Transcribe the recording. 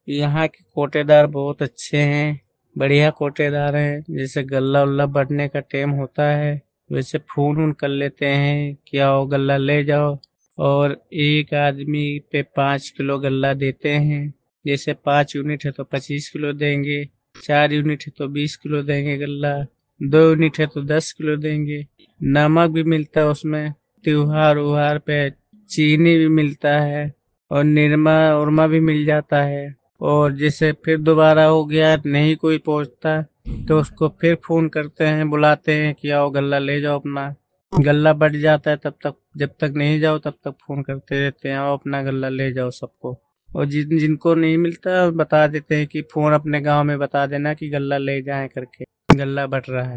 यहाँ के कोटेदार बहुत अच्छे हैं, बढ़िया कोटेदार हैं। जैसे गल्ला उल्ला बढ़ने का टाइम होता है वैसे फोन उन कर लेते हैं कि आओ गल्ला ले जाओ, और एक आदमी पे 5 किलो गल्ला देते हैं। जैसे 5 यूनिट है तो 25 किलो देंगे, 4 यूनिट है तो 20 किलो देंगे गल्ला, 2 यूनिट है तो 10 किलो देंगे। नमक भी मिलता है उसमें, त्योहार उहार पे चीनी भी मिलता है, और निरमा उरमा भी मिल जाता है। और जैसे फिर दोबारा हो गया नहीं कोई पहुंचता तो उसको फिर फोन करते हैं, बुलाते हैं कि आओ गल्ला ले जाओ अपना। गल्ला बढ़ जाता है तब तक, जब तक नहीं जाओ तब तक फोन करते रहते हैं, आओ अपना गल्ला ले जाओ सबको। और जिनको नहीं मिलता बता देते हैं कि फोन अपने गांव में बता देना कि गल्ला ले जाएं करके, गल्ला बढ़ रहा है।